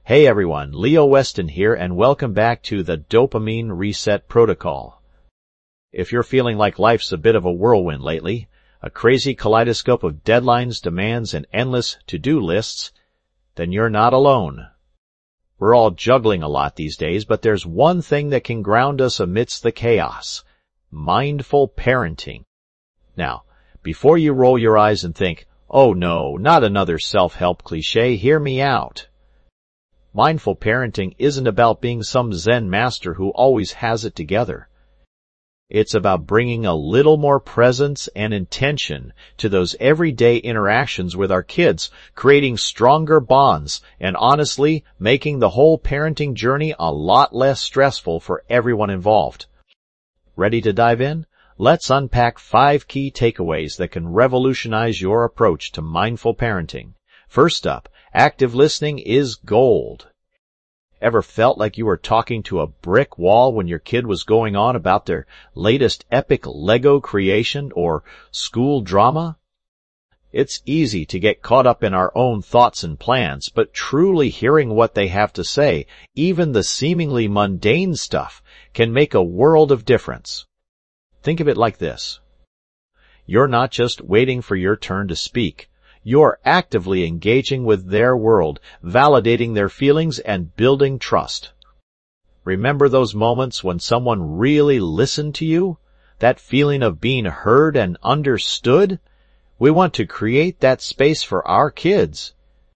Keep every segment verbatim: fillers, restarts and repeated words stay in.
Hey everyone, Leo Weston here, and welcome back to the Dopamine Reset Protocol. If you're feeling like life's a bit of a whirlwind lately, a crazy kaleidoscope of deadlines, demands, and endless to-do lists, then you're not alone. We're all juggling a lot these days, but there's one thing that can ground us amidst the chaos: mindful parenting. Now, before you roll your eyes and think, oh no, not another self-help cliche, hear me out. Mindful parenting isn't about being some Zen master who always has it together. It's about bringing a little more presence and intention to those everyday interactions with our kids, creating stronger bonds, and honestly, making the whole parenting journey a lot less stressful for everyone involved. Ready to dive in? Let's unpack five key takeaways that can revolutionize your approach to mindful parenting. First up, active listening is gold. Ever felt like you were talking to a brick wall when your kid was going on about their latest epic Lego creation or school drama? It's easy to get caught up in our own thoughts and plans, but truly hearing what they have to say, even the seemingly mundane stuff, can make a world of difference. Think of it like this. You're not just waiting for your turn to speak. You're actively engaging with their world, validating their feelings and building trust. Remember those moments when someone really listened to you? That feeling of being heard and understood? We want to create that space for our kids.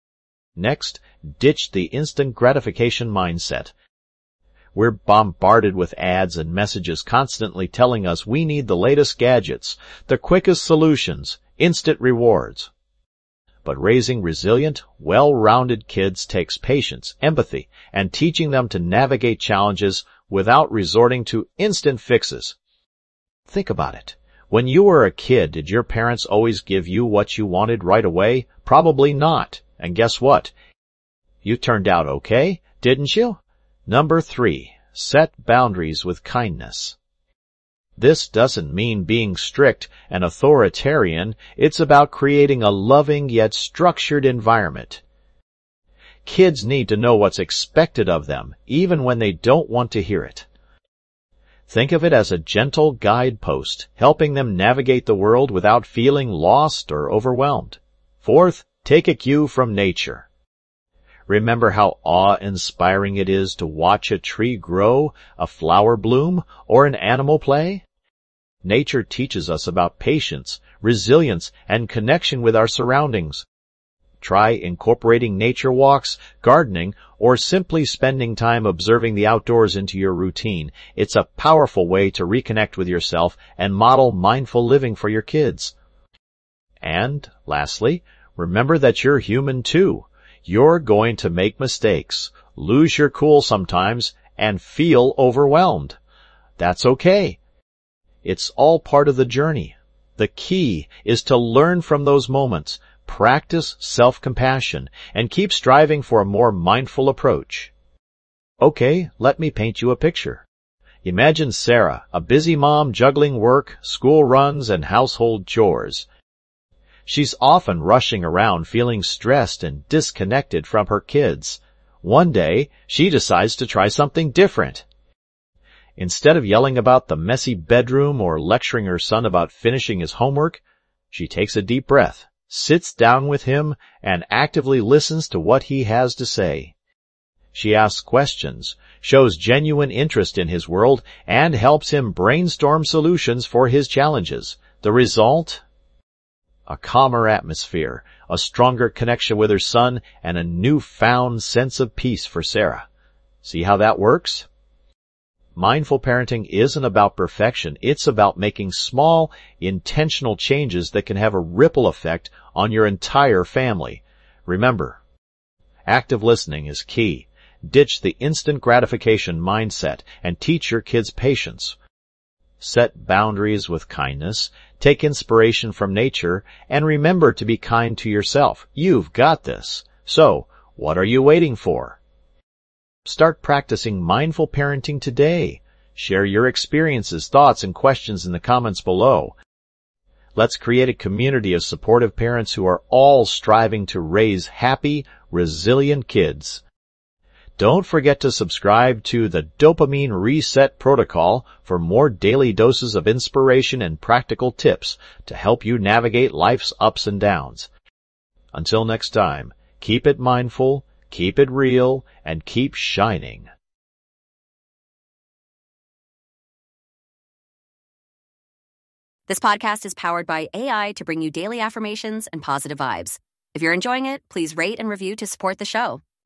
Next, ditch the instant gratification mindset. We're bombarded with ads and messages constantly telling us we need the latest gadgets, the quickest solutions, instant rewards. But raising resilient, well-rounded kids takes patience, empathy, and teaching them to navigate challenges without resorting to instant fixes. Think about it. When you were a kid, did your parents always give you what you wanted right away? Probably not. And guess what? You turned out okay, didn't you? Number three, set boundaries with kindness. This doesn't mean being strict and authoritarian. It's about creating a loving yet structured environment. Kids need to know what's expected of them, even when they don't want to hear it. Think of it as a gentle guidepost, helping them navigate the world without feeling lost or overwhelmed. Fourth, take a cue from nature. Remember how awe-inspiring it is to watch a tree grow, a flower bloom, or an animal play? Nature teaches us about patience, resilience, and connection with our surroundings. Try incorporating nature walks, gardening, or simply spending time observing the outdoors into your routine. It's a powerful way to reconnect with yourself and model mindful living for your kids. And, lastly, remember that you're human too. You're going to make mistakes, lose your cool sometimes, and feel overwhelmed. That's okay. It's all part of the journey. The key is to learn from those moments, practice self-compassion, and keep striving for a more mindful approach. Okay, let me paint you a picture. Imagine Sarah, a busy mom juggling work, school runs, and household chores. She's often rushing around feeling stressed and disconnected from her kids. One day, she decides to try something different. Instead of yelling about the messy bedroom or lecturing her son about finishing his homework, she takes a deep breath, sits down with him, and actively listens to what he has to say. She asks questions, shows genuine interest in his world, and helps him brainstorm solutions for his challenges. The result? A calmer atmosphere, a stronger connection with her son, and a newfound sense of peace for Sarah. See how that works? Mindful parenting isn't about perfection. It's about making small, intentional changes that can have a ripple effect on your entire family. Remember, active listening is key. Ditch the instant gratification mindset and teach your kids patience. Set boundaries with kindness, take inspiration from nature, and remember to be kind to yourself. You've got this. So, what are you waiting for? Start practicing mindful parenting today. Share your experiences, thoughts, and questions in the comments below. Let's create a community of supportive parents who are all striving to raise happy, resilient kids. Don't forget to subscribe to the Dopamine Reset Protocol for more daily doses of inspiration and practical tips to help you navigate life's ups and downs. Until next time, keep it mindful, keep it real, and keep shining. This podcast is powered by A I to bring you daily affirmations and positive vibes. If you're enjoying it, please rate and review to support the show.